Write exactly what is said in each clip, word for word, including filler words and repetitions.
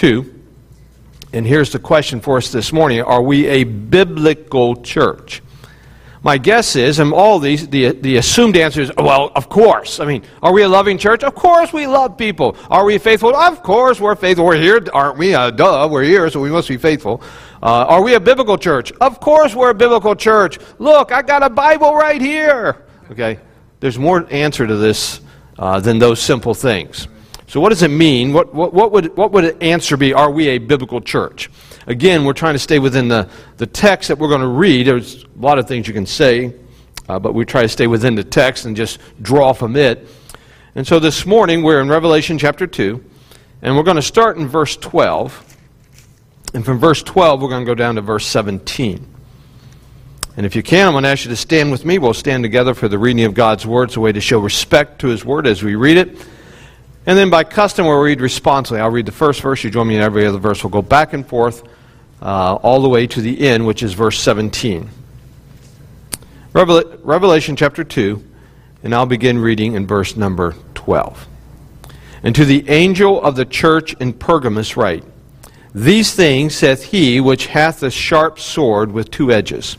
two. And here's the question for us this morning. Are we a biblical church? My guess is, and all these, the, the assumed answer is, well, of course. I mean, are we a loving church? Of course we love people. Are we faithful? Of course we're faithful. We're here, aren't we? Uh, duh, we're here, so we must be faithful. Uh, are we a biblical church? Of course we're a biblical church. Look, I got a Bible right here. Okay, there's more answer to this uh, than those simple things. So what does it mean? What, what, what would what would the answer be? Are we a biblical church? Again, we're trying to stay within the, the text that we're going to read. There's a lot of things you can say, uh, but we try to stay within the text and just draw from it. And so this morning we're in Revelation chapter two, and we're going to start in verse twelve. And from verse twelve, we're going to go down to verse seventeen. And if you can, I'm going to ask you to stand with me. We'll stand together for the reading of God's Word. It's a way to show respect to His Word as we read it. And then by custom, we'll read responsibly. I'll read the first verse. You join me in every other verse. We'll go back and forth uh, all the way to the end, which is verse seventeen. Revel- Revelation chapter two, and I'll begin reading in verse number twelve. And to the angel of the church in Pergamos write, These things saith he which hath a sharp sword with two edges.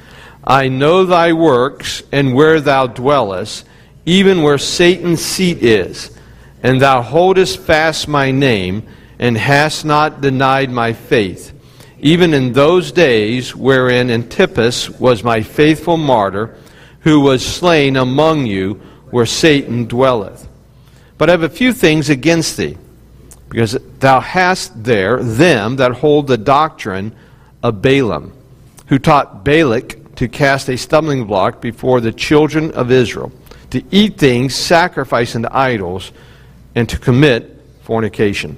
I know thy works, and where thou dwellest, even where Satan's seat is. And thou holdest fast my name, and hast not denied my faith, even in those days wherein Antipas was my faithful martyr, who was slain among you, where Satan dwelleth. But I have a few things against thee, because thou hast there them that hold the doctrine of Balaam, who taught Balak to cast a stumbling block before the children of Israel, to eat things sacrificed unto idols, and to commit fornication.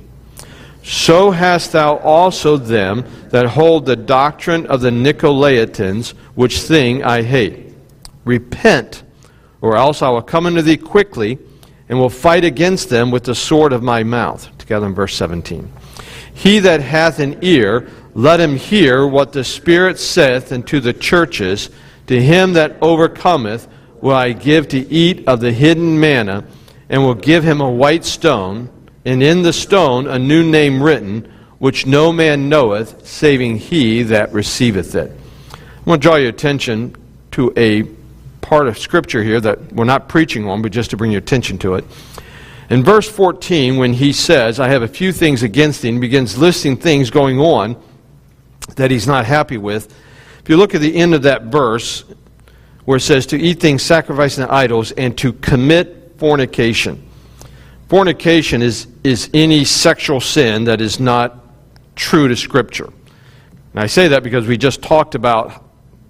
So hast thou also them that hold the doctrine of the Nicolaitans, which thing I hate. Repent, or else I will come unto thee quickly, and will fight against them with the sword of my mouth. Together in verse seventeen. He that hath an ear, let him hear what the Spirit saith unto the churches. To him that overcometh will I give to eat of the hidden manna, and will give him a white stone, and in the stone a new name written, which no man knoweth, saving he that receiveth it. I want to draw your attention to a part of Scripture here that we're not preaching on, but just to bring your attention to it. In verse fourteen, when he says, I have a few things against thee, and begins listing things going on that he's not happy with. If you look at the end of that verse, where it says, to eat things sacrificed to idols, and to commit fornication. Fornication is, is any sexual sin that is not true to Scripture. And I say that because we just talked about,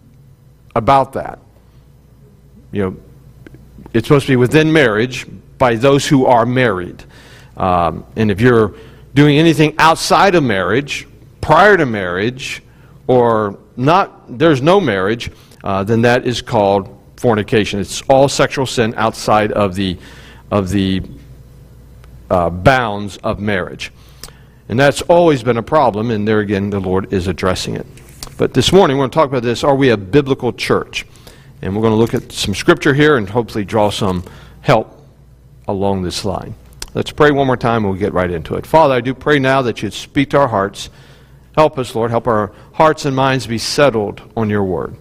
about that. You know, it's supposed to be within marriage by those who are married. Um, and if you're doing anything outside of marriage, prior to marriage, or not, there's no marriage, uh, then that is called fornication. It's all sexual sin outside of the of the uh, bounds of marriage. And that's always been a problem, and there again the Lord is addressing it. But this morning we're going to talk about this, are we a biblical church? And we're going to look at some Scripture here and hopefully draw some help along this line. Let's pray one more time and we'll get right into it. Father, I do pray now that you'd speak to our hearts. Help us, Lord. Help our hearts and minds be settled on your word.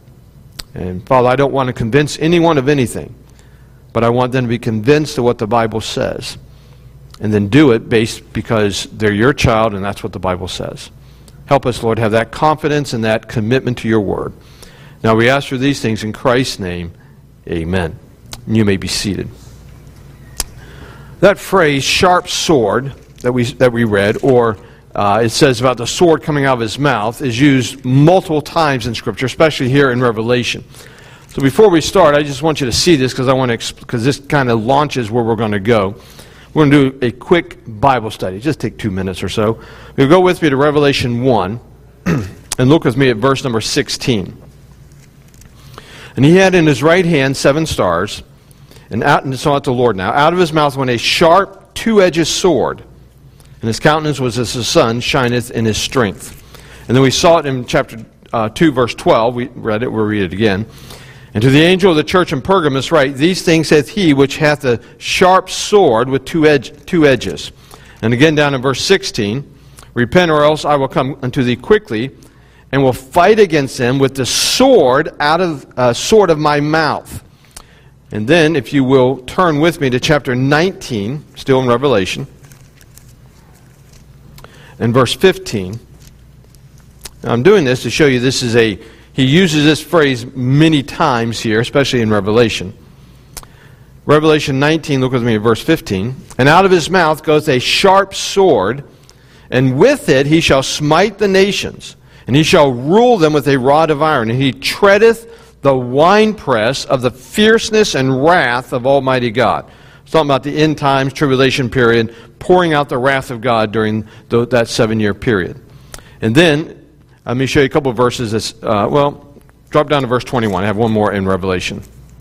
And Father, I don't want to convince anyone of anything, but I want them to be convinced of what the Bible says, and then do it based because they're your child and that's what the Bible says. Help us, Lord, have that confidence and that commitment to your word. Now we ask for these things in Christ's name. Amen. You may be seated. That phrase, sharp sword, that we that we read, or uh, it says about the sword coming out of his mouth, is used multiple times in Scripture, especially here in Revelation. So before we start, I just want you to see this because I want to because this kind of launches where we're going to go. We're going to do a quick Bible study. Just take two minutes or so. You'll go with me to Revelation one and look with me at verse number sixteen. And he had in his right hand seven stars, and out and saw it the Lord now. Out of his mouth went a sharp two-edged sword, and his countenance was as the sun shineth in his strength. And then we saw it in chapter uh, two, verse twelve. We read it. We'll read it again. And to the angel of the church in Pergamos write, These things saith he which hath a sharp sword with two, edge, two edges. And again down in verse sixteen, Repent, or else I will come unto thee quickly, and will fight against them with the sword out of uh, sword of my mouth. And then, if you will, turn with me to chapter nineteen, still in Revelation, and verse fifteen. Now, I'm doing this to show you this is a, he uses this phrase many times here, especially in Revelation. Revelation nineteen, look with me at verse fifteen. And out of his mouth goes a sharp sword, and with it he shall smite the nations, and he shall rule them with a rod of iron, and he treadeth the winepress of the fierceness and wrath of Almighty God. It's talking about the end times, tribulation period, pouring out the wrath of God during the, that seven-year period. And then, let me show you a couple of verses. That's, uh, well, drop down to verse twenty-one. I have one more in Revelation.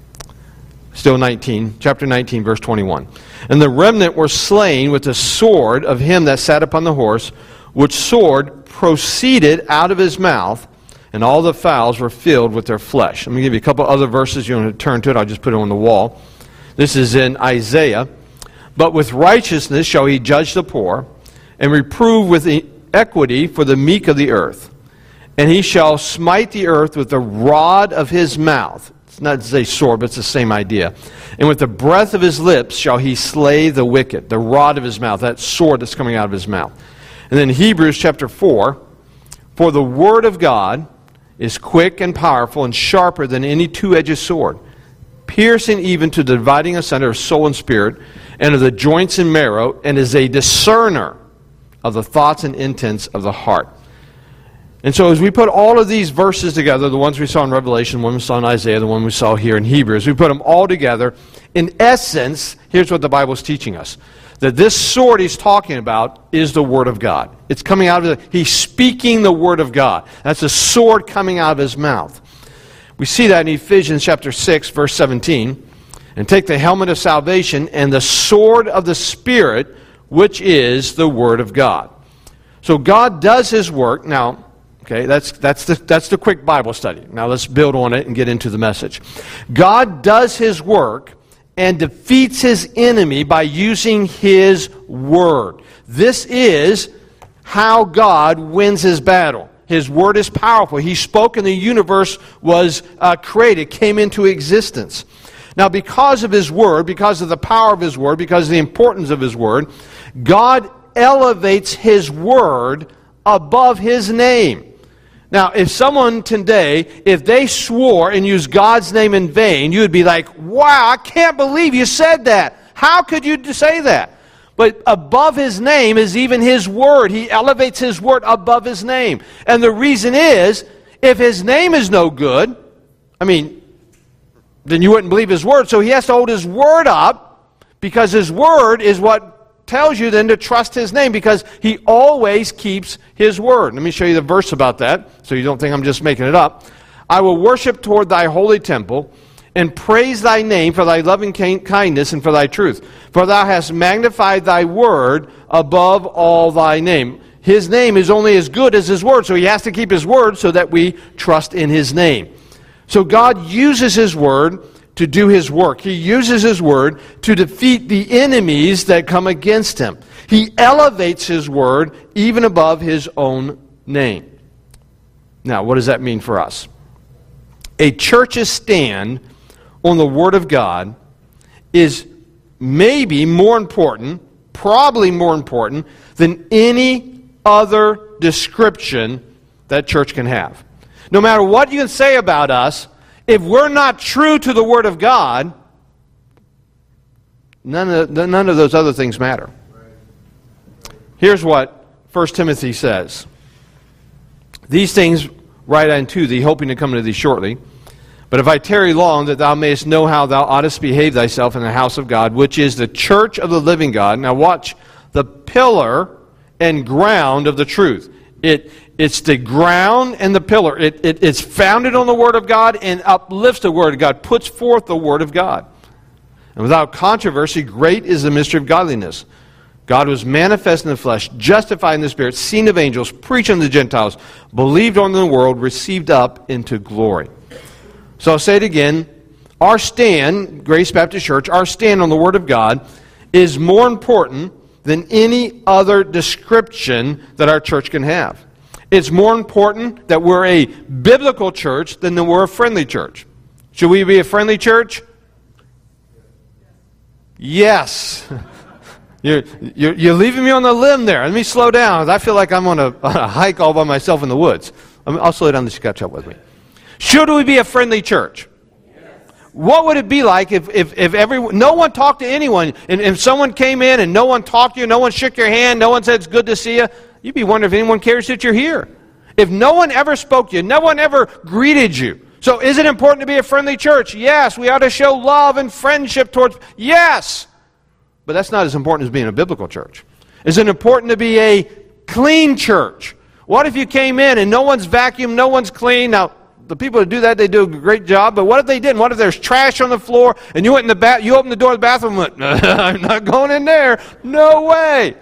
Still nineteen, chapter nineteen, verse twenty-one. And the remnant were slain with the sword of him that sat upon the horse, which sword proceeded out of his mouth, and all the fowls were filled with their flesh. Let me give you a couple other verses. You want to turn to it, I'll just put it on the wall. This is in Isaiah. But with righteousness shall he judge the poor, and reprove with equity for the meek of the earth. And he shall smite the earth with the rod of his mouth. It's not to say sword, but it's the same idea. And with the breath of his lips shall he slay the wicked. The rod of his mouth, that sword that's coming out of his mouth. And then Hebrews chapter four. For the word of God is quick and powerful and sharper than any two-edged sword, piercing even to the dividing asunder of soul and spirit, and of the joints and marrow, and is a discerner of the thoughts and intents of the heart. And so as we put all of these verses together, the ones we saw in Revelation, the one we saw in Isaiah, the one we saw here in Hebrews, we put them all together. In essence, here's what the Bible is teaching us. That this sword he's talking about is the Word of God. It's coming out of the, he's speaking the Word of God. That's a sword coming out of his mouth. We see that in Ephesians chapter six, verse seventeen. And take the helmet of salvation and the sword of the Spirit, which is the Word of God. So God does his work. Now, okay, that's, that's, the, that's the quick Bible study. Now let's build on it and get into the message. God does his work and defeats his enemy by using his word. This is how God wins his battle. His word is powerful. He spoke and the universe was uh, created, came into existence. Now because of his word, because of the power of his word, because of the importance of his word, God elevates his word above his name. Now, if someone today, if they swore and used God's name in vain, you would be like, wow, I can't believe you said that. How could you say that? But above his name is even his word. He elevates his word above his name. And the reason is, if his name is no good, I mean, then you wouldn't believe his word. So he has to hold his word up, because his word is what tells you then to trust his name, because he always keeps his word. Let me show you the verse about that, so you don't think I'm just making it up. I will worship toward thy holy temple, and praise thy name for thy loving kindness and for thy truth. For thou hast magnified thy word above all thy name. His name is only as good as his word, so he has to keep his word so that we trust in his name. So God uses his word to do his work. He uses his word to defeat the enemies that come against him. He elevates his word even above his own name. Now, what does that mean for us? A church's stand on the word of God is maybe more important, probably more important, than any other description that church can have. No matter what you can say about us, if we're not true to the Word of God, none of, none of those other things matter. Here's what First Timothy says. These things write I unto thee, hoping to come to thee shortly. But if I tarry long, that thou mayest know how thou oughtest behave thyself in the house of God, which is the church of the living God. Now watch, the pillar and ground of the truth. It It's the ground and the pillar. It, it, it's founded on the Word of God and uplifts the Word of God, puts forth the Word of God. And without controversy, great is the mystery of godliness. God was manifest in the flesh, justified in the Spirit, seen of angels, preached unto the Gentiles, believed on in the world, received up into glory. So I'll say it again. Our stand, Grace Baptist Church, our stand on the Word of God is more important than any other description that our church can have. It's more important that we're a biblical church than that we're a friendly church. Should we be a friendly church? Yes. You're, you're, you're leaving me on the limb there. Let me slow down. I feel like I'm on a, on a hike all by myself in the woods. I'll slow down so you catch up with me. Should we be a friendly church? What would it be like if, if, if everyone, no one talked to anyone, and if someone came in and no one talked to you, no one shook your hand, no one said it's good to see you, you'd be wondering if anyone cares that you're here. If no one ever spoke to you, no one ever greeted you. So is it important to be a friendly church? Yes. We ought to show love and friendship towards, yes. But that's not as important as being a biblical church. Is it important to be a clean church? What if you came in and no one's vacuumed, no one's clean? Now, the people who do that, they do a great job, but what if they didn't? What if there's trash on the floor and you went in the bath, you opened the door of the bathroom and went, I'm not going in there. No way.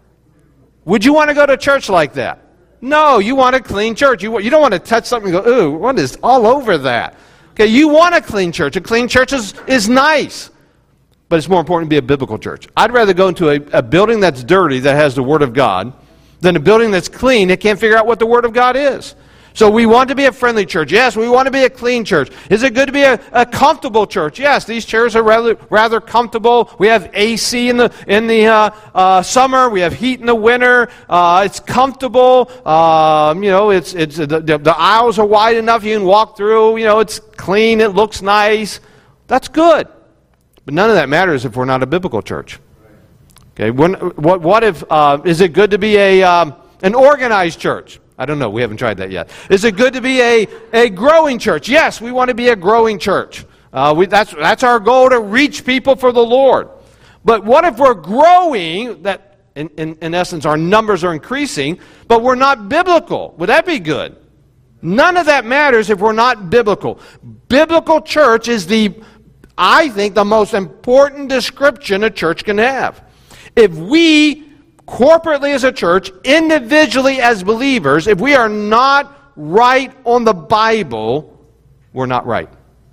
Would you want to go to church like that? No, you want a clean church. You, you don't want to touch something and go, ooh, what is all over that? Okay, you want a clean church. A clean church is, is nice. But it's more important to be a biblical church. I'd rather go into a, a building that's dirty that has the Word of God than a building that's clean that can't figure out what the Word of God is. So we want to be a friendly church. Yes, we want to be a clean church. Is it good to be a, a comfortable church? Yes, these chairs are rather rather comfortable. We have A C in the in the uh, uh, summer. We have heat in the winter. Uh, it's comfortable. Um, you know, it's it's the, the, the aisles are wide enough you can walk through. You know, it's clean. It looks nice. That's good. But none of that matters if we're not a biblical church. Okay, when, what, what if, uh, is it good to be a um, an organized church? I don't know, we haven't tried that yet. Is it good to be a, a growing church? Yes, we want to be a growing church. Uh, we, that's, that's our goal, to reach people for the Lord. But what if we're growing, that in, in, in essence our numbers are increasing, but we're not biblical? Would that be good? None of that matters if we're not biblical. Biblical church is the I think the most important description a church can have. If we, corporately as a church, individually as believers, if we are not right on the Bible, we're not right.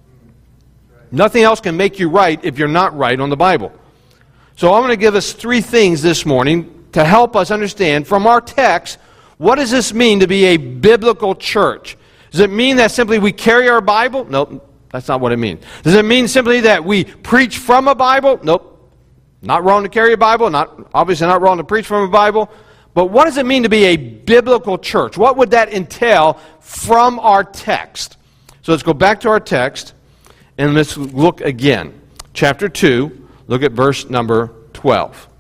Nothing else can make you right if you're not right on the Bible. So I'm going to give us three things this morning to help us understand from our text, what does this mean to be a biblical church? Does it mean that simply we carry our Bible? Nope. That's not what it means. Does it mean simply that we preach from a Bible? Nope. Not wrong to carry a Bible. Not obviously not wrong to preach from a Bible. But what does it mean to be a biblical church? What would that entail from our text? So let's go back to our text and let's look again. Chapter two, look at verse number twelve.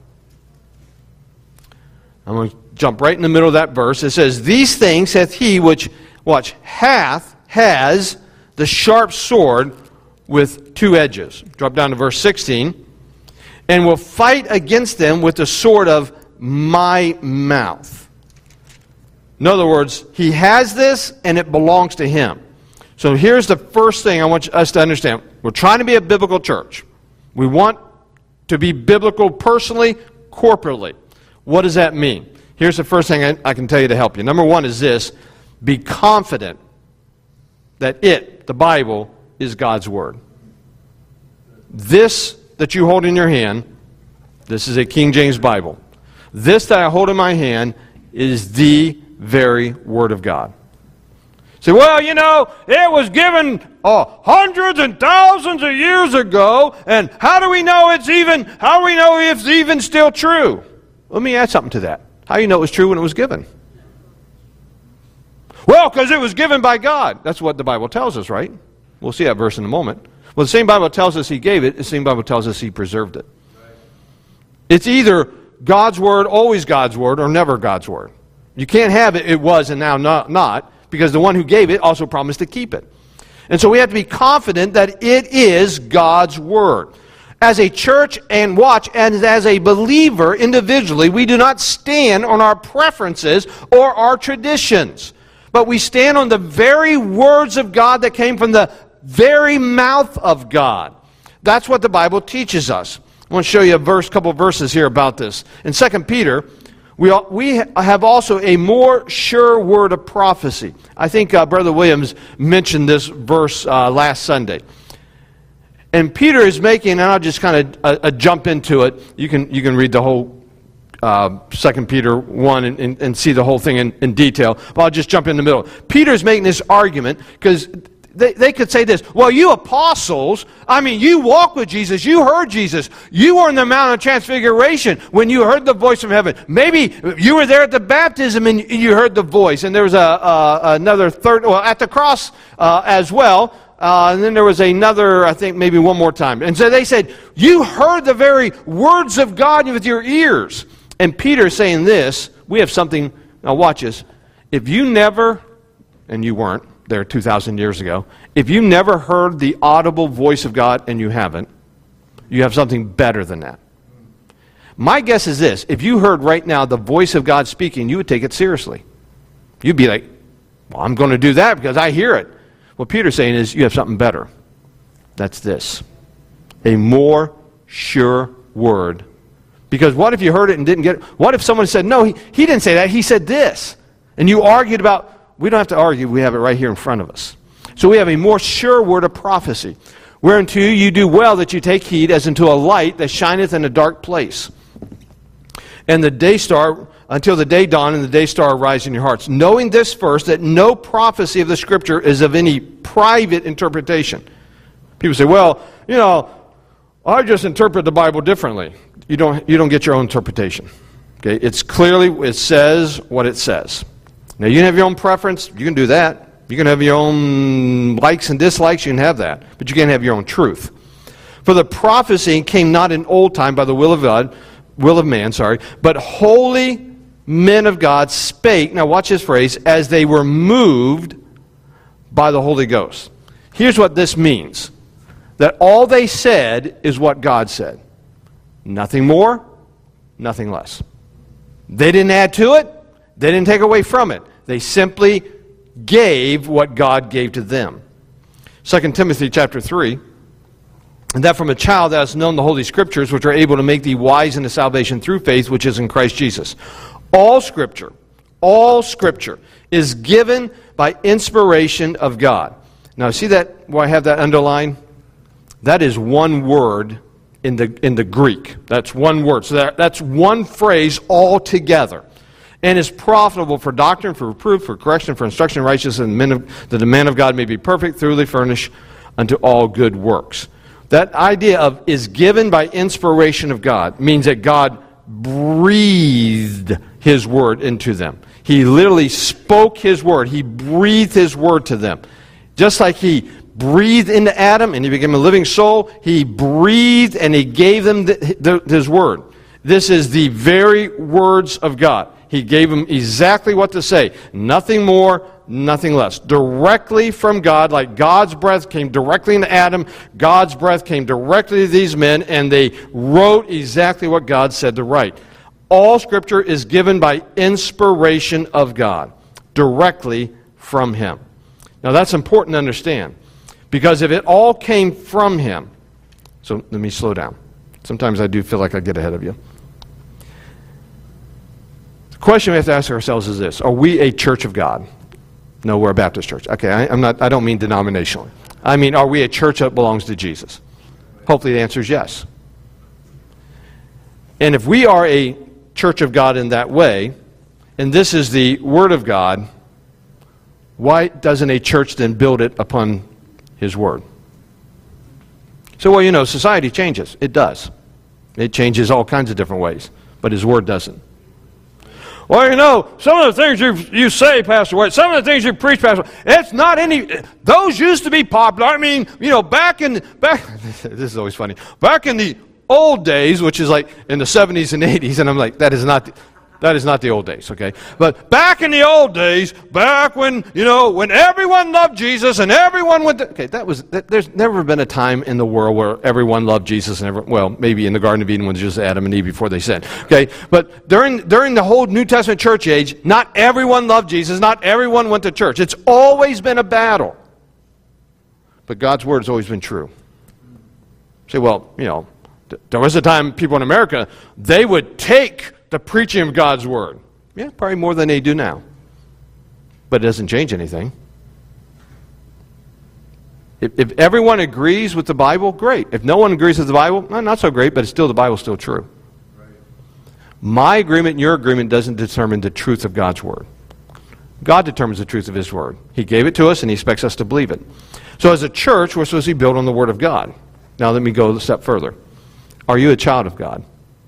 I'm going to jump right in the middle of that verse. It says, "These things hath he which, watch, hath, has, the sharp sword with two edges." Drop down to verse sixteen. "And will fight against them with the sword of my mouth." In other words, he has this and it belongs to him. So here's the first thing I want us to understand. We're trying to be a biblical church. We want to be biblical personally, corporately. What does that mean? Here's the first thing I, I can tell you to help you. Number one is this: be confident that it, the Bible, is God's Word. This that you hold in your hand, this is a King James Bible. This that I hold in my hand is the very Word of God. Say, well, you know, it was given oh, hundreds and thousands of years ago, and how do we know it's even, how do we know if it's even still true? Let me add something to that. How do you know it was true when it was given? Well, because it was given by God. That's what the Bible tells us, right? We'll see that verse in a moment. Well, the same Bible tells us He gave it. The same Bible tells us He preserved it. It's either God's Word, always God's Word, or never God's Word. You can't have it, it was and now not, not, because the one who gave it also promised to keep it. And so we have to be confident that it is God's Word. As a church, and watch, and as a believer individually, we do not stand on our preferences or our traditions, but we stand on the very words of God that came from the very mouth of God. That's what the Bible teaches us. I want to show you a verse, couple of verses here about this. In Second Peter, we we have also a more sure word of prophecy. I think uh, Brother Williams mentioned this verse uh, last Sunday. And Peter is making, and I'll just kind of uh, uh, jump into it. You can you can read the whole uh, Second Peter one and, and, and see the whole thing in, in detail, but I'll just jump in the middle. Peter's making this argument because They, they could say this, well, you apostles, I mean, you walk with Jesus, you heard Jesus, you were in the Mount of Transfiguration when you heard the voice from heaven. Maybe you were there at the baptism and you heard the voice. And there was a, a, another third, well, at the cross uh, as well. Uh, and then there was another, I think, maybe one more time. And so they said, you heard the very words of God with your ears. And Peter is saying this, we have something, now watch this, if you never, and you weren't, there two thousand years ago, if you never heard the audible voice of God, and you haven't, you have something better than that. My guess is this, if you heard right now the voice of God speaking, you would take it seriously. You'd be like, well, I'm going to do that because I hear it. What Peter's saying is, you have something better. That's this. A more sure word. Because what if you heard it and didn't get it? What if someone said, no, he, he didn't say that, he said this. And you argued about, we don't have to argue, we have it right here in front of us. So we have a more sure word of prophecy, whereunto you do well that you take heed as unto a light that shineth in a dark place. And the day star, until the day dawn and the day star arise in your hearts. Knowing this first, that no prophecy of the Scripture is of any private interpretation. People say, well, you know, I just interpret the Bible differently. You don't, you don't get your own interpretation. Okay, it's clearly, it says what it says. Now, you can have your own preference. You can do that. You can have your own likes and dislikes. You can have that. But you can't have your own truth. For the prophecy came not in old time by the will of God, will of man, sorry, but holy men of God spake, now watch this phrase, as they were moved by the Holy Ghost. Here's what this means. That all they said is what God said. Nothing more, nothing less. They didn't add to it. They didn't take away from it. They simply gave what God gave to them. Second Timothy chapter three, and that from a child thou hast known the Holy Scriptures, which are able to make thee wise unto salvation through faith, which is in Christ Jesus. All Scripture, all Scripture is given by inspiration of God. Now see that, where I have that underlined? That is one word in the, in the Greek. That's one word. So that, that's one phrase altogether. And is profitable for doctrine, for reproof, for correction, for instruction in righteousness, and men of, that the man of God may be perfect, thoroughly furnished unto all good works. That idea of is given by inspiration of God means that God breathed His word into them. He literally spoke His word. He breathed His word to them. Just like He breathed into Adam and he became a living soul, He breathed and He gave them the, the, His word. This is the very words of God. He gave them exactly what to say. Nothing more, nothing less. Directly from God, like God's breath came directly into Adam, God's breath came directly to these men, and they wrote exactly what God said to write. All Scripture is given by inspiration of God, directly from Him. Now that's important to understand, because if it all came from Him, so let me slow down. Sometimes I do feel like I get ahead of you. The question we have to ask ourselves is this: are we a church of God? No, we're a Baptist church. Okay, I, I'm not. I don't mean denominationally. I mean, are we a church that belongs to Jesus? Hopefully, the answer is yes. And if we are a church of God in that way, and this is the Word of God, why doesn't a church then build it upon His Word? So, well, you know, society changes. It does. It changes all kinds of different ways, but His Word doesn't. Well, you know, some of the things you you say, Pastor White, some of the things you preach, Pastor White, it's not any, those used to be popular. I mean, you know, back in, back, this is always funny, back in the old days, which is like in the seventies and eighties, and I'm like, that is not, that is not the old days, okay? But back in the old days, back when, you know, when everyone loved Jesus and everyone went to, okay, that was, that, there's never been a time in the world where everyone loved Jesus and everyone, well, maybe in the Garden of Eden when it was just Adam and Eve before they sinned, okay? But during, during the whole New Testament church age, not everyone loved Jesus, not everyone went to church. It's always been a battle. But God's Word has always been true. Say, well, you know, there was a time people in America, they would take the preaching of God's Word. Yeah, probably more than they do now. But it doesn't change anything. If, if everyone agrees with the Bible, great. If no one agrees with the Bible, well, not so great, but it's still the Bible's still true. Right. My agreement and your agreement doesn't determine the truth of God's Word. God determines the truth of His Word. He gave it to us, and He expects us to believe it. So as a church, we're supposed to be built on the Word of God. Now let me go a step further. Are you a child of God?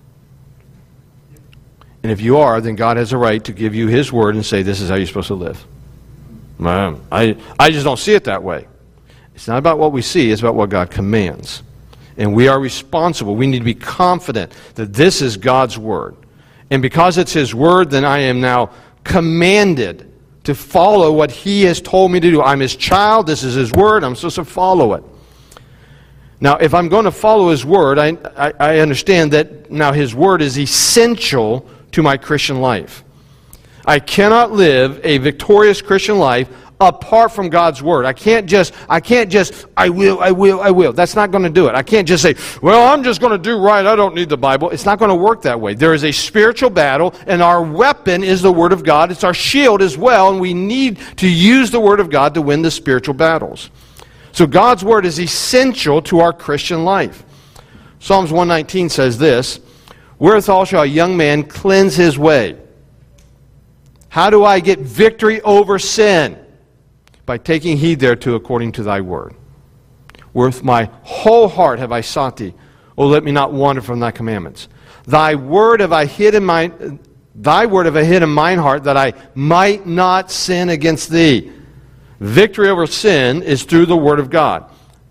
And if you are, then God has a right to give you His Word and say, this is how you're supposed to live. Man, I, I just don't see it that way. It's not about what we see, it's about what God commands. And we are responsible. We need to be confident that this is God's Word. And because it's His Word, then I am now commanded to follow what He has told me to do. I'm His child, this is His Word, I'm supposed to follow it. Now, if I'm going to follow His Word, I, I, I understand that now His Word is essential to my Christian life. I cannot live a victorious Christian life apart from God's Word. I can't just, I can't just, I will, I will, I will. That's not going to do it. I can't just say, well, I'm just going to do right, I don't need the Bible. It's not going to work that way. There is a spiritual battle, and our weapon is the Word of God. It's our shield as well, and we need to use the Word of God to win the spiritual battles. So God's Word is essential to our Christian life. Psalms one nineteen says this, wherewithal shall a young man cleanse his way? How do I get victory over sin? By taking heed thereto according to thy word. With my whole heart have I sought thee. O let me not wander from thy commandments. Thy word have I hid in my thy word have I hid in mine heart, that I might not sin against thee. Victory over sin is through the Word of God.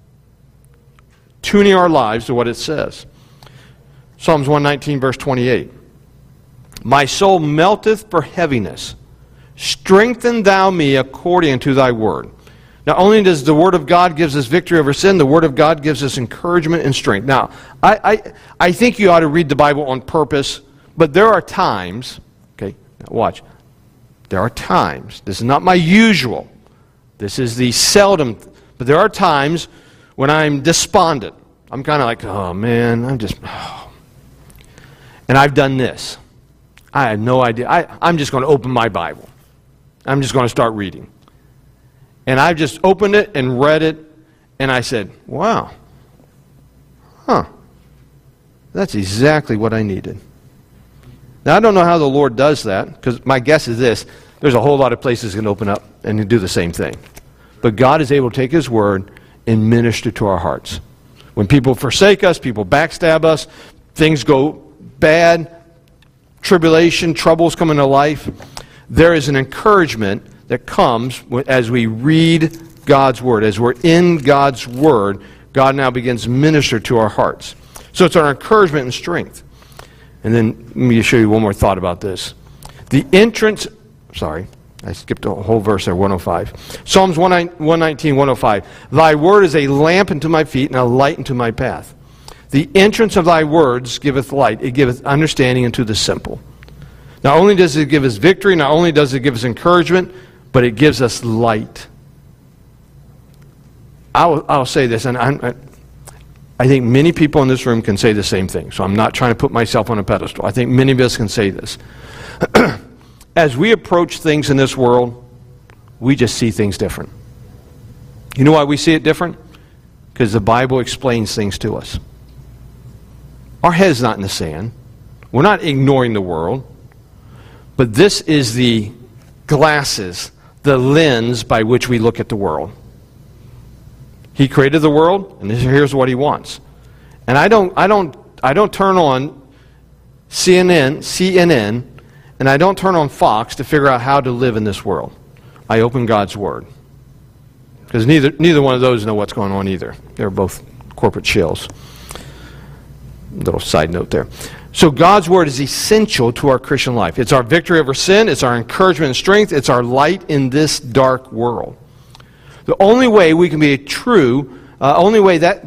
Tuning our lives to what it says. Psalms one nineteen, verse twenty-eight. My soul melteth for heaviness. Strengthen thou me according to thy word. Not only does the Word of God gives us victory over sin, the Word of God gives us encouragement and strength. Now, I, I, I think you ought to read the Bible on purpose, but there are times, okay, now watch, there are times, this is not my usual, this is the seldom, but there are times when I'm despondent. I'm kind of like, oh man, I'm just, oh. And I've done this. I have no idea. I, I'm just going to open my Bible. I'm just going to start reading. And I've just opened it and read it, and I said, wow, huh, that's exactly what I needed. Now, I don't know how the Lord does that, because my guess is this, there's a whole lot of places that can open up and do the same thing. But God is able to take His Word and minister to our hearts. When people forsake us, people backstab us, things go bad, tribulation, troubles come into life, there is an encouragement that comes as we read God's Word. As we're in God's Word, God now begins to minister to our hearts. So it's our encouragement and strength. And then let me show you one more thought about this. The entrance, sorry, I skipped a whole verse there, one oh five. Psalms one nineteen, one oh five. Thy word is a lamp unto my feet and a light unto my path. The entrance of thy words giveth light. It giveth understanding unto the simple. Not only does it give us victory, not only does it give us encouragement, but it gives us light. I'll, I'll say this, and I'm, I think many people in this room can say the same thing, so I'm not trying to put myself on a pedestal. I think many of us can say this. As we approach things in this world, we just see things different. You know why we see it different? Because the Bible explains things to us. Our head's not in the sand. We're not ignoring the world. But this is the glasses, the lens by which we look at the world. He created the world, and here's what He wants. And I don't, I don't, I don't turn on C N N, C N N, and I don't turn on Fox to figure out how to live in this world. I open God's Word, because neither, neither one of those know what's going on either. They're both corporate shills. Little side note there. So God's Word is essential to our Christian life. It's our victory over sin. It's our encouragement and strength. It's our light in this dark world. The only way we can be a true, uh, only way that,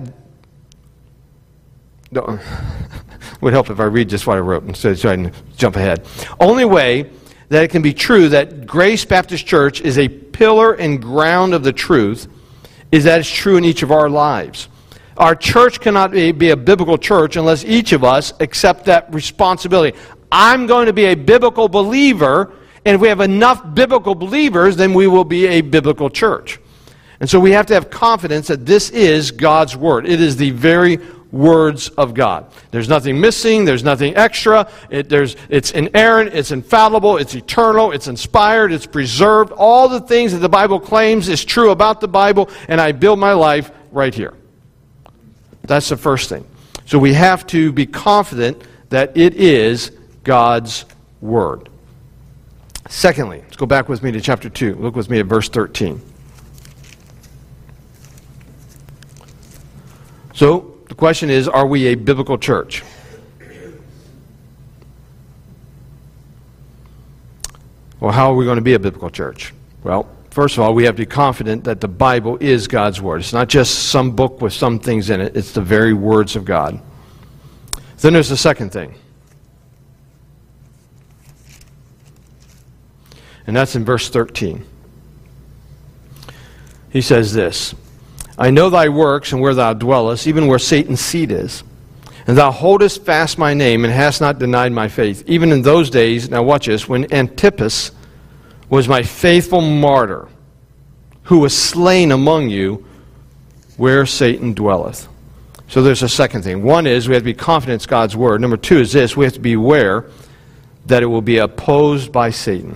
no, would help if I read just what I wrote instead of trying to jump ahead. Only way that it can be true that Grace Baptist Church is a pillar and ground of the truth is that it's true in each of our lives. Our church cannot be, be a biblical church unless each of us accept that responsibility. I'm going to be a biblical believer, and if we have enough biblical believers, then we will be a biblical church. And so we have to have confidence that this is God's Word. It is the very words of God. There's nothing missing. There's nothing extra. It, there's, it's inerrant. It's infallible. It's eternal. It's inspired. It's preserved. All the things that the Bible claims is true about the Bible, and I build my life right here. That's the first thing. So we have to be confident that it is God's Word. Secondly, let's go back with me to chapter two. Look with me at verse thirteen. So, the question is, are we a biblical church? Well, how are we going to be a biblical church? Well, first of all, we have to be confident that the Bible is God's Word. It's not just some book with some things in it. It's the very words of God. Then there's the second thing. And that's in verse thirteen. He says this, I know thy works and where thou dwellest, even where Satan's seat is. And thou holdest fast my name and hast not denied my faith. Even in those days, now watch this, when Antipas was my faithful martyr, who was slain among you, where Satan dwelleth. So there's a second thing. One is we have to be confident it's God's Word. Number two is this, we have to be aware that it will be opposed by Satan.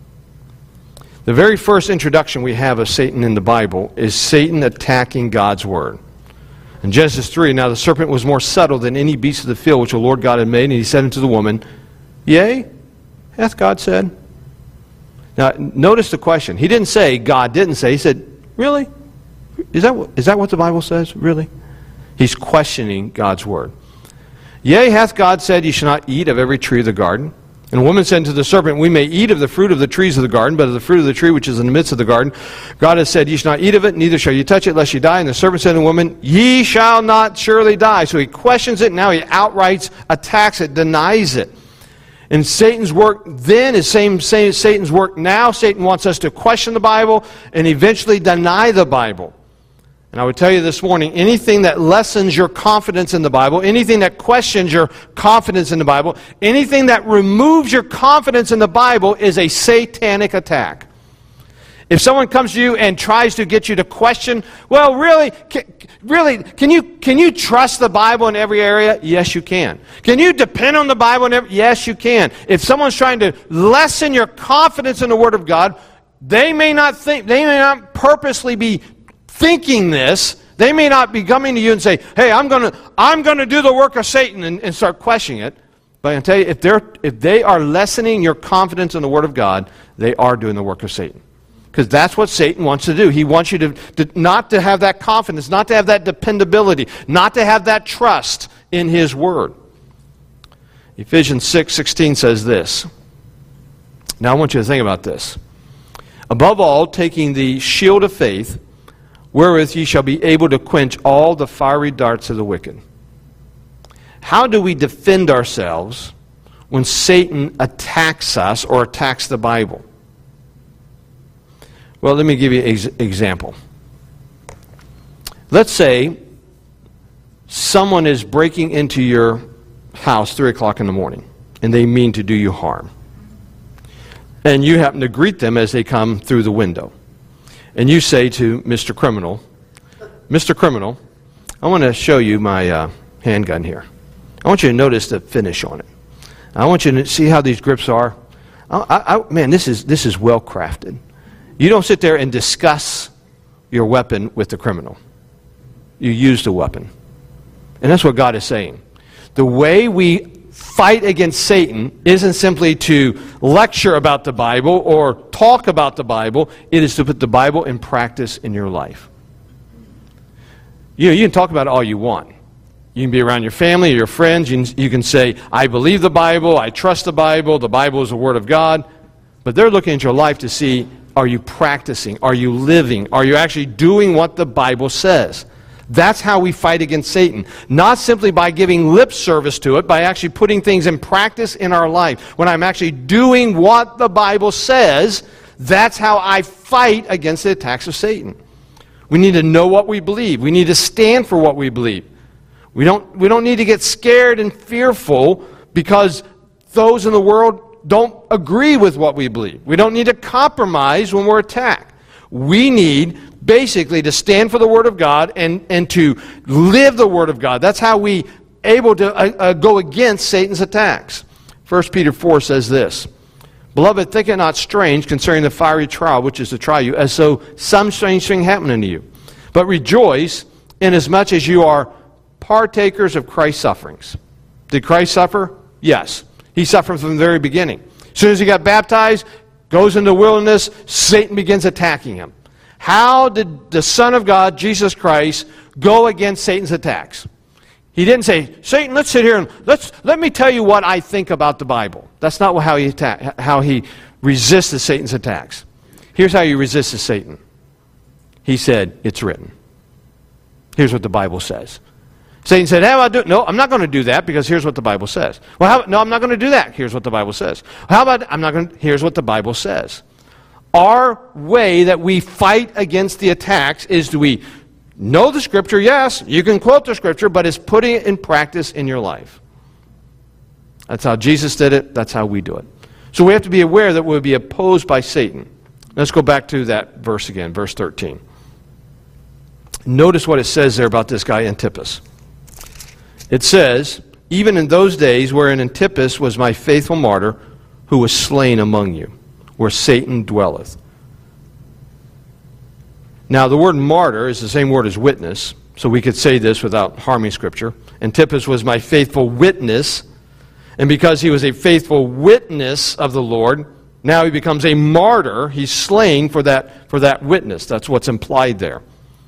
The very first introduction we have of Satan in the Bible is Satan attacking God's Word. In Genesis three, now the serpent was more subtle than any beast of the field which the Lord God had made, and he said unto the woman, Yea, hath God said? Now, notice the question. He didn't say, God didn't say. He said, really? Is that, is that what the Bible says? Really? He's questioning God's Word. Yea, hath God said, Ye shall not eat of every tree of the garden? And the woman said to the serpent, We may eat of the fruit of the trees of the garden, but of the fruit of the tree which is in the midst of the garden, God has said, Ye shall not eat of it, neither shall you touch it, lest ye die. And the serpent said to the woman, Ye shall not surely die. So he questions it, and now he outright attacks it, denies it. And Satan's work then is same, same Satan's work now. Satan wants us to question the Bible and eventually deny the Bible. And I would tell you this morning, anything that lessens your confidence in the Bible, anything that questions your confidence in the Bible, anything that removes your confidence in the Bible is a satanic attack. If someone comes to you and tries to get you to question, well, really, can, really, can you can you trust the Bible in every area? Yes, you can. Can you depend on the Bible in every? Yes, you can. If someone's trying to lessen your confidence in the Word of God, they may not think, they may not purposely be thinking this. They may not be coming to you and say, hey, I'm going to I'm going to do the work of Satan and, and start questioning it. But I can tell you, if they're if they are lessening your confidence in the Word of God, they are doing the work of Satan. Because that's what Satan wants to do. He wants you to, to not to have that confidence, not to have that dependability, not to have that trust in His Word. Ephesians six sixteen says this. Now I want you to think about this. Above all, taking the shield of faith, wherewith ye shall be able to quench all the fiery darts of the wicked. How do we defend ourselves when Satan attacks us or attacks the Bible? Well, let me give you an example. Let's say someone is breaking into your house three o'clock in the morning, and they mean to do you harm. And you happen to greet them as they come through the window. And you say to Mister Criminal, Mister Criminal, I want to show you my uh, handgun here. I want you to notice the finish on it. I want you to see how these grips are. I, I, I, man, this is this is well crafted. You don't sit there and discuss your weapon with the criminal. You use the weapon. And that's what God is saying. The way we fight against Satan isn't simply to lecture about the Bible or talk about the Bible. It is to put the Bible in practice in your life. You know, you can talk about it all you want. You can be around your family or your friends. You can, you can say, I believe the Bible, I trust the Bible, the Bible is the Word of God. But they're looking at your life to see, are you practicing? Are you living? Are you actually doing what the Bible says? That's how we fight against Satan. Not simply by giving lip service to it, by actually putting things in practice in our life. When I'm actually doing what the Bible says, that's how I fight against the attacks of Satan. We need to know what we believe. We need to stand for what we believe. We don't, we don't need to get scared and fearful because those in the world don't agree with what we believe. We don't need to compromise when we're attacked. We need basically to stand for the Word of God and, and to live the Word of God. That's how we able to uh, uh, go against Satan's attacks. First Peter four says this, Beloved, think it not strange concerning the fiery trial which is to try you, as though some strange thing happened unto you. But rejoice, inasmuch as you are partakers of Christ's sufferings. Did Christ suffer? Yes. He suffered from the very beginning. As soon as he got baptized, goes into the wilderness, Satan begins attacking him. How did the Son of God, Jesus Christ, go against Satan's attacks? He didn't say, Satan, let's sit here and let's let me tell you what I think about the Bible. That's not how he attack, how he resisted Satan's attacks. Here's how he resisted Satan. He said, it's written. Here's what the Bible says. Satan said, how about do? No, I'm not going to do that because here's what the Bible says. Well, how, no, I'm not going to do that. Here's what the Bible says. How about, I'm not going to, here's what the Bible says. Our way that we fight against the attacks is do we know the Scripture? Yes, you can quote the Scripture, but it's putting it in practice in your life. That's how Jesus did it. That's how we do it. So we have to be aware that we'll be opposed by Satan. Let's go back to that verse again, verse thirteen. Notice what it says there about this guy Antipas. It says, even in those days wherein Antipas was my faithful martyr, who was slain among you, where Satan dwelleth. Now, the word martyr is the same word as witness, so we could say this without harming Scripture. Antipas was my faithful witness, and because he was a faithful witness of the Lord, now he becomes a martyr. He's slain for that, for that witness. That's what's implied there.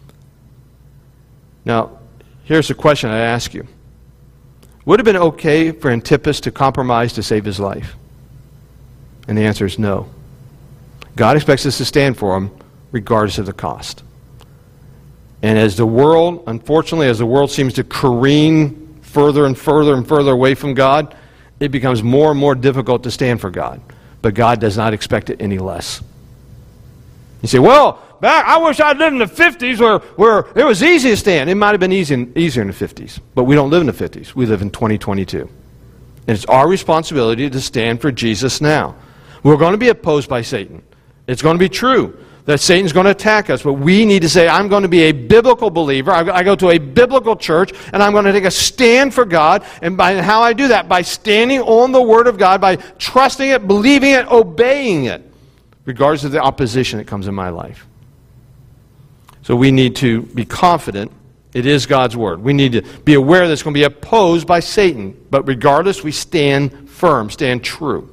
Now, here's a question I ask you. Would it have been okay for Antipas to compromise to save his life? And the answer is no. God expects us to stand for him regardless of the cost. And as the world, unfortunately, as the world seems to careen further and further and further away from God, it becomes more and more difficult to stand for God. But God does not expect it any less. You say, well, back, I wish I'd lived in the fifties where, where it was easy to stand. It might have been easy in, easier in the fifties. But we don't live in the fifties. We live in twenty twenty-two. And it's our responsibility to stand for Jesus now. We're going to be opposed by Satan. It's going to be true that Satan's going to attack us. But we need to say, I'm going to be a biblical believer. I go to a biblical church, and I'm going to take a stand for God. And by how I do that? By standing on the Word of God, by trusting it, believing it, obeying it, regardless of the opposition that comes in my life. So we need to be confident it is God's Word. We need to be aware that it's going to be opposed by Satan. But regardless, we stand firm, stand true.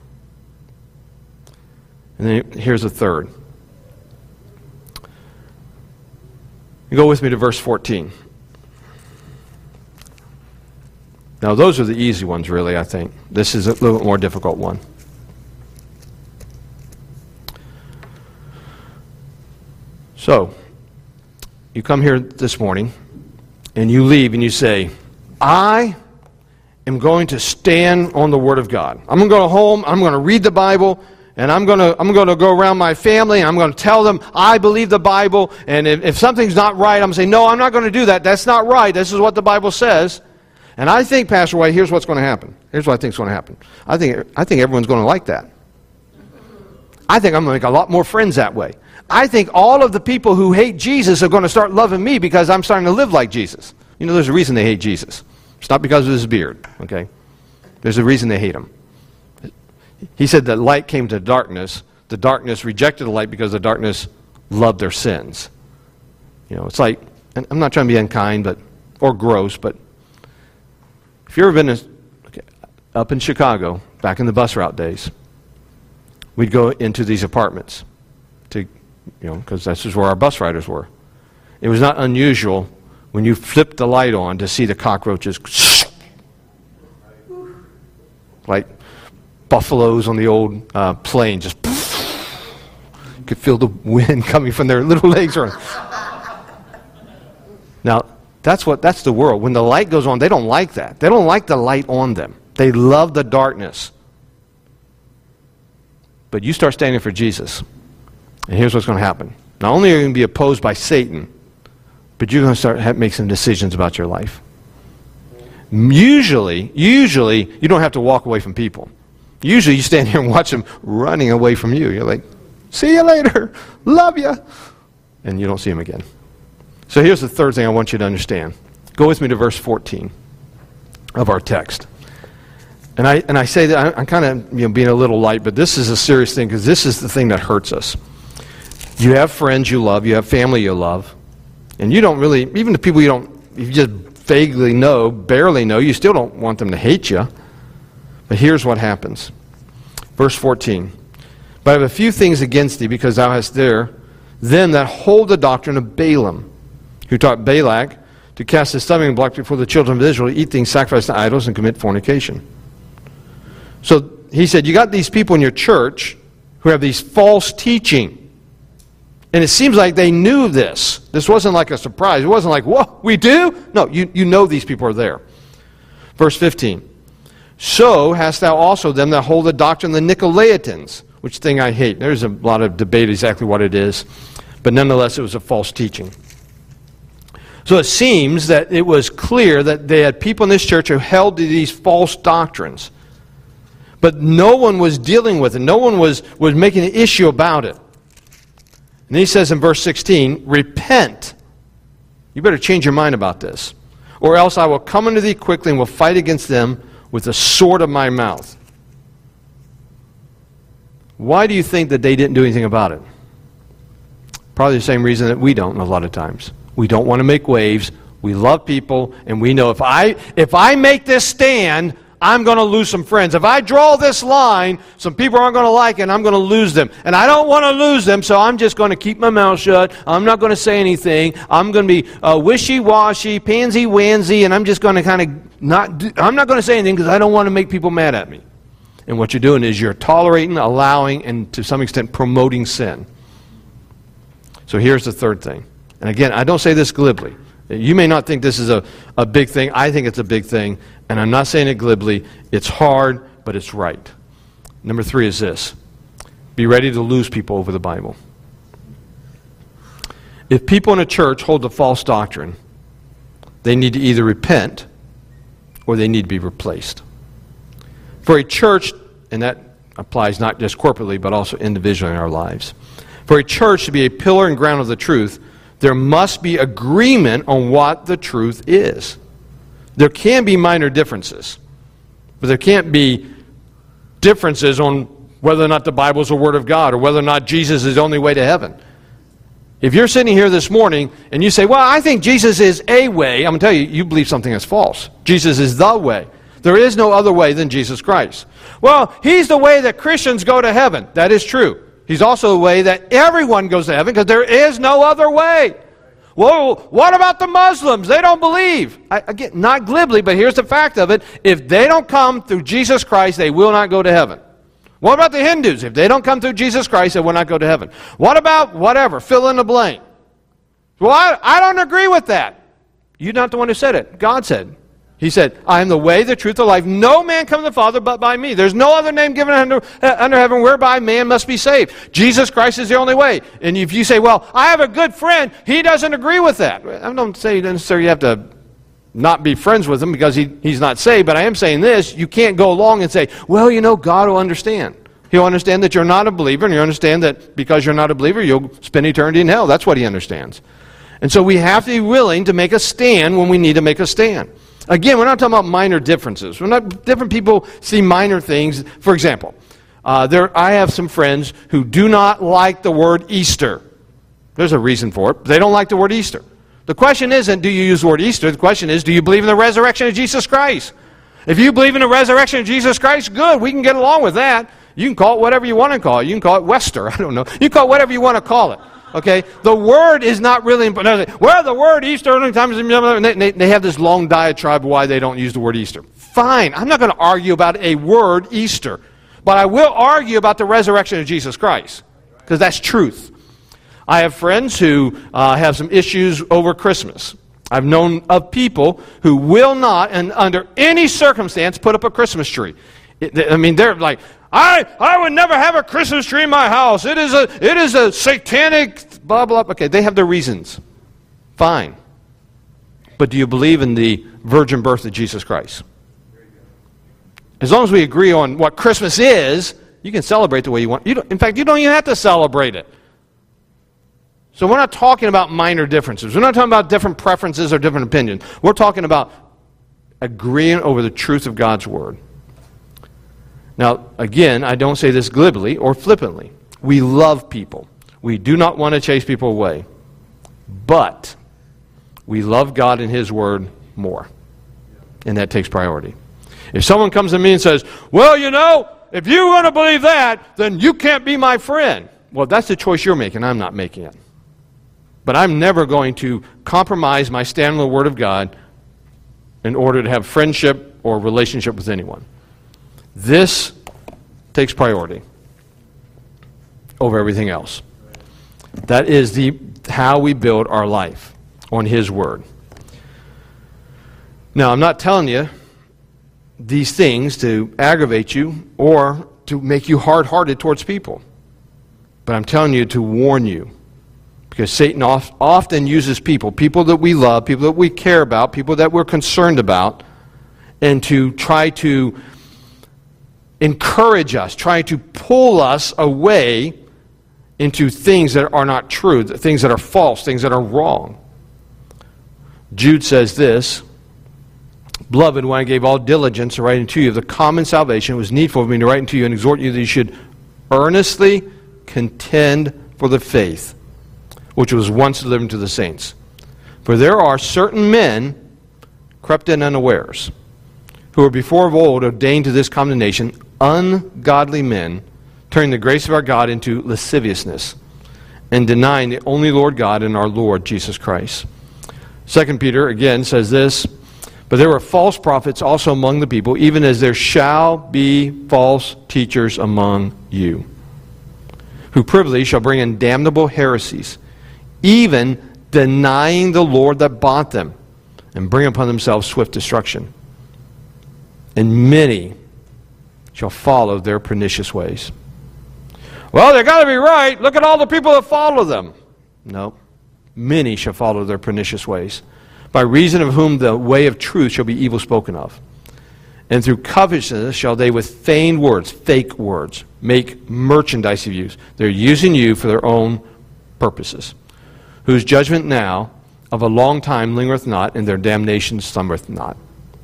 And then here's a third. You go with me to verse fourteen. Now, those are the easy ones, really, I think. This is a little bit more difficult one. So, you come here this morning, and you leave, and you say, I am going to stand on the Word of God. I'm going to go home, I'm going to read the Bible, and I'm going to I'm going to go around my family, and I'm going to tell them I believe the Bible, and if, if something's not right, I'm going to say, no, I'm not going to do that. That's not right. This is what the Bible says. And I think, Pastor White, here's what's going to happen. Here's what I think is going to happen. I think I think everyone's going to like that. I think I'm going to make a lot more friends that way. I think all of the people who hate Jesus are going to start loving me because I'm starting to live like Jesus. You know, there's a reason they hate Jesus. It's not because of his beard, okay? There's a reason they hate him. He said that light came to darkness. The darkness rejected the light because the darkness loved their sins. You know, it's like, and I'm not trying to be unkind but or gross, but if you've ever been to, okay, up in Chicago, back in the bus route days, we'd go into these apartments to, you know, because this is where our bus riders were. It was not unusual when you flipped the light on to see the cockroaches like buffaloes on the old uh, plane, just you could feel the wind coming from their little legs. Now, that's what that's the world. When the light goes on, they don't like that. They don't like the light on them. They love the darkness. But you start standing for Jesus, and here's what's going to happen. Not only are you going to be opposed by Satan, but you're going to start have, make some decisions about your life. Usually, usually, you don't have to walk away from people. Usually you stand here and watch them running away from you. You're like, see you later. Love you. and you don't see him again. So here's the third thing I want you to understand. Go with me to verse fourteen of our text. And I and I say that I'm kind of you know being a little light, but this is a serious thing because this is the thing that hurts us. You have friends you love, you have family you love, and you don't really, even the people you don't, you just vaguely know, barely know, you still don't want them to hate you. But here's what happens. Verse fourteen. But I have a few things against thee, because thou hast there them that hold the doctrine of Balaam, who taught Balak to cast a stumbling block before the children of Israel, to eat things sacrificed to idols, and commit fornication. So he said, you got these people in your church who have these false teaching. And it seems like they knew this. This wasn't like a surprise. It wasn't like, whoa, we do? No, you, you know these people are there. Verse fifteen. So hast thou also them that hold the doctrine of the Nicolaitans, which thing I hate. There's a lot of debate exactly what it is. But nonetheless, it was a false teaching. So it seems that it was clear that they had people in this church who held to these false doctrines. But no one was dealing with it. No one was, was making an issue about it. And then he says in verse sixteen, repent. You better change your mind about this. Or else I will come unto thee quickly and will fight against them with the sword of my mouth. Why do you think that they didn't do anything about it? Probably the same reason that we don't a lot of times. We don't want to make waves. We love people, and we know if I if I make this stand, I'm going to lose some friends. If I draw this line, some people aren't going to like it, and I'm going to lose them. And I don't want to lose them, so I'm just going to keep my mouth shut. I'm not going to say anything. I'm going to be uh, wishy-washy, pansy-wansy, and I'm just going to kind of not do, I'm not going to say anything because I don't want to make people mad at me. And what you're doing is you're tolerating, allowing, and to some extent promoting sin. So here's the third thing. And again, I don't say this glibly. You may not think this is a, a big thing. I think it's a big thing. And I'm not saying it glibly. It's hard, but it's right. Number three is this. Be ready to lose people over the Bible. If people in a church hold a false doctrine, they need to either repent or they need to be replaced. For a church, and that applies not just corporately, but also individually in our lives. For a church to be a pillar and ground of the truth, there must be agreement on what the truth is. There can be minor differences, but there can't be differences on whether or not the Bible is the Word of God or whether or not Jesus is the only way to heaven. If you're sitting here this morning and you say, well, I think Jesus is a way, I'm going to tell you, you believe something that's false. Jesus is the way. There is no other way than Jesus Christ. Well, He's the way that Christians go to heaven. That is true. He's also the way that everyone goes to heaven because there is no other way. Well, what about the Muslims? They don't believe. I, again, not glibly, but here's the fact of it. If they don't come through Jesus Christ, they will not go to heaven. What about the Hindus? If they don't come through Jesus Christ, they will not go to heaven. What about whatever? Fill in the blank. Well, I, I don't agree with that. You're not the one who said it. God said. He said, I am the way, the truth, the life. No man comes to the Father but by me. There's no other name given under, uh, under heaven whereby man must be saved. Jesus Christ is the only way. And if you say, well, I have a good friend, he doesn't agree with that. I don't say necessarily you have to not be friends with him because he, he's not saved, but I am saying this, you can't go along and say, well, you know, God will understand. He'll understand that you're not a believer, and he'll understand that because you're not a believer, you'll spend eternity in hell. That's what he understands. And so we have to be willing to make a stand when we need to make a stand. Again, we're not talking about minor differences. We're not, different people see minor things. For example, uh, there I have some friends who do not like the word Easter. There's a reason for it. They don't like the word Easter. The question isn't, do you use the word Easter? The question is, do you believe in the resurrection of Jesus Christ? If you believe in the resurrection of Jesus Christ, good. We can get along with that. You can call it whatever you want to call it. You can call it Wester. I don't know. You can call it whatever you want to call it. Okay, the word is not really important. Well, the word Easter, they, they have this long diatribe why they don't use the word Easter. Fine, I'm not going to argue about a word Easter, but I will argue about the resurrection of Jesus Christ, because that's truth. I have friends who uh, have some issues over Christmas. I've known of people who will not, and under any circumstance, put up a Christmas tree. It, I mean, they're like, I, I would never have a Christmas tree in my house. It is a it is a satanic blah blah. Okay, they have their reasons. Fine. But do you believe in the virgin birth of Jesus Christ? As long as we agree on what Christmas is, you can celebrate the way you want. You don't, in fact, you don't even have to celebrate it. So we're not talking about minor differences. We're not talking about different preferences or different opinions. We're talking about agreeing over the truth of God's Word. Now, again, I don't say this glibly or flippantly. We love people. We do not want to chase people away. But we love God and His Word more. And that takes priority. If someone comes to me and says, well, you know, if you want to believe that, then you can't be my friend. Well, that's the choice you're making. I'm not making it. But I'm never going to compromise my stand on the Word of God in order to have friendship or relationship with anyone. This takes priority over everything else. That is the how we build our life, on His Word. Now, I'm not telling you these things to aggravate you or to make you hard-hearted towards people. But I'm telling you to warn you. Because Satan oft, often uses people, people that we love, people that we care about, people that we're concerned about, and to try to encourage us, try to pull us away into things that are not true, things that are false, things that are wrong. Jude says this, Beloved, when I gave all diligence to write unto you of the common salvation, it was needful for me to write unto you and exhort you that you should earnestly contend for the faith, which was once delivered to the saints. For there are certain men crept in unawares, who were before of old ordained to this condemnation, ungodly men, turning the grace of our God into lasciviousness, and denying the only Lord God and our Lord Jesus Christ. Second Peter, again, says this, But there were false prophets also among the people, even as there shall be false teachers among you, who privily shall bring in damnable heresies, even denying the Lord that bought them, and bring upon themselves swift destruction. And many shall follow their pernicious ways. Well, they've got to be right. Look at all the people that follow them. No. Many shall follow their pernicious ways, by reason of whom the way of truth shall be evil spoken of. And through covetousness shall they with feigned words, fake words, make merchandise of you. They're using you for their own purposes. Whose judgment now of a long time lingereth not, and their damnation slumbereth not.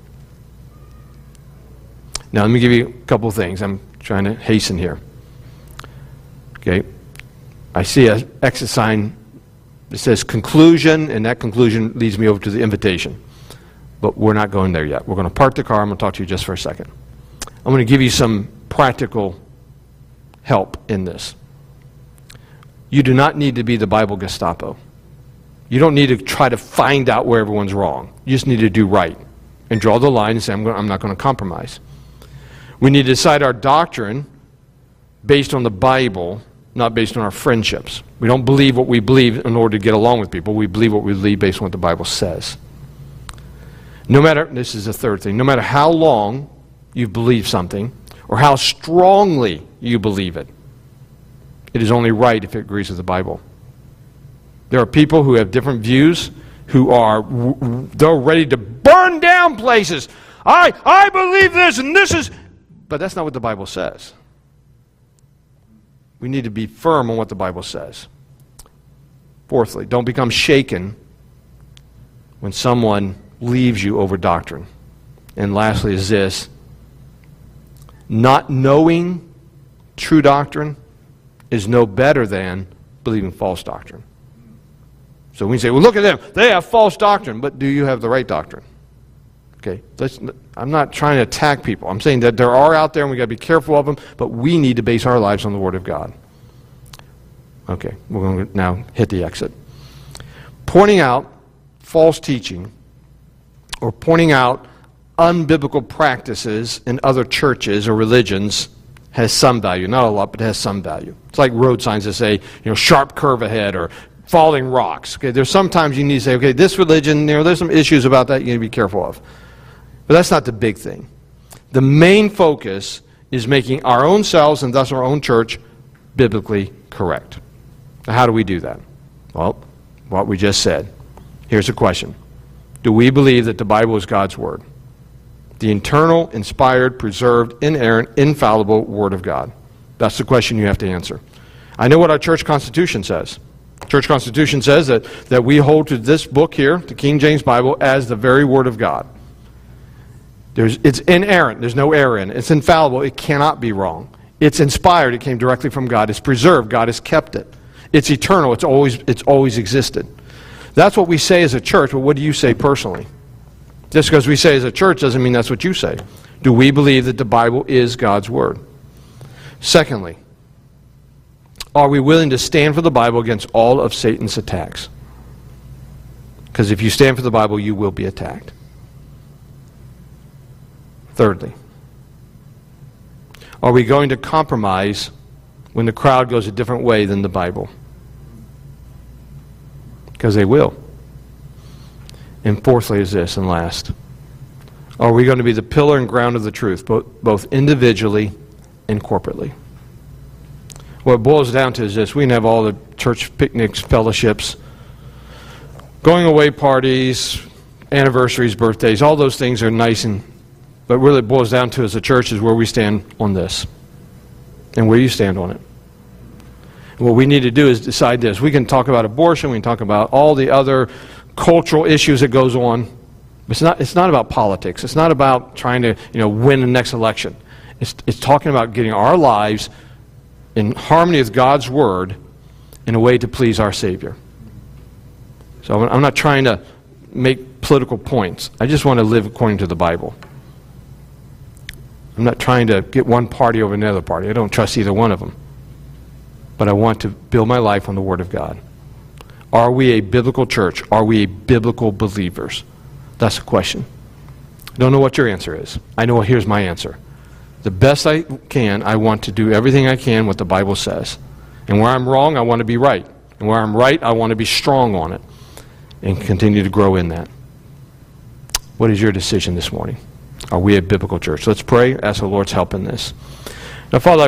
Now let me give you a couple of things. I'm trying to hasten here. Okay. I see an exit sign that says conclusion, and that conclusion leads me over to the invitation. But we're not going there yet. We're going to park the car. I'm going to talk to you just for a second. I'm going to give you some practical help in this. You do not need to be the Bible Gestapo. You don't need to try to find out where everyone's wrong. You just need to do right and draw the line and say, I'm, going, I'm not going to compromise. We need to decide our doctrine based on the Bible, not based on our friendships. We don't believe what we believe in order to get along with people. We believe what we believe based on what the Bible says. No matter, this is the third thing, no matter how long you've believed something or how strongly you believe it, it is only right if it agrees with the Bible. There are people who have different views, who are they're ready to burn down places. I, I believe this and this is, but that's not what the Bible says. We need to be firm on what the Bible says. Fourthly, don't become shaken when someone leaves you over doctrine. And lastly is this, not knowing true doctrine is no better than believing false doctrine. So we say, well, look at them. They have false doctrine, but do you have the right doctrine? Okay, let's, I'm not trying to attack people. I'm saying that there are out there and we've got to be careful of them, but we need to base our lives on the Word of God. Okay, we're going to now hit the exit. Pointing out false teaching or pointing out unbiblical practices in other churches or religions has some value. Not a lot, but it has some value. It's like road signs that say, you know, sharp curve ahead or falling rocks. Okay, there's sometimes you need to say, okay, this religion, you know, there's some issues about that you need to be careful of. But that's not the big thing. The main focus is making our own selves and thus our own church biblically correct. Now, how do we do that? Well, what we just said. Here's a question. Do we believe that the Bible is God's Word? The internal, inspired, preserved, inerrant, infallible Word of God. That's the question you have to answer. I know what our church constitution says. Church Constitution says that, that we hold to this book here, the King James Bible, as the very Word of God. There's, it's inerrant. There's no error in it. It's infallible. It cannot be wrong. It's inspired. It came directly from God. It's preserved. God has kept it. It's eternal. It's always, it's always existed. That's what we say as a church, but what do you say personally? Just because we say as a church doesn't mean that's what you say. Do we believe that the Bible is God's Word? Secondly, are we willing to stand for the Bible against all of Satan's attacks? Because if you stand for the Bible, you will be attacked. Thirdly, are we going to compromise when the crowd goes a different way than the Bible? Because they will. And fourthly is this, and last, are we going to be the pillar and ground of the truth, both, both individually and corporately? What it boils down to is this: we can have all the church picnics, fellowships, going away parties, anniversaries, birthdays, all those things are nice, and but really it boils down to as a church is where we stand on this. And where you stand on it. And what we need to do is decide this. We can talk about abortion, we can talk about all the other cultural issues that goes on. It's not, it's not about politics. It's not about trying to, you know, win the next election. It's, it's talking about getting our lives in harmony with God's Word in a way to please our Savior. So I'm not trying to make political points. I just want to live according to the Bible. I'm not trying to get one party over another party. I don't trust either one of them. But I want to build my life on the Word of God. Are we a biblical church? Are we a biblical believers? That's the question. I don't know what your answer is. I know here's my answer. The best I can, I want to do everything I can what the Bible says. And where I'm wrong, I want to be right. And where I'm right, I want to be strong on it and continue to grow in that. What is your decision this morning? Are we a biblical church? Let's pray. Ask the Lord's help in this. Now, Father,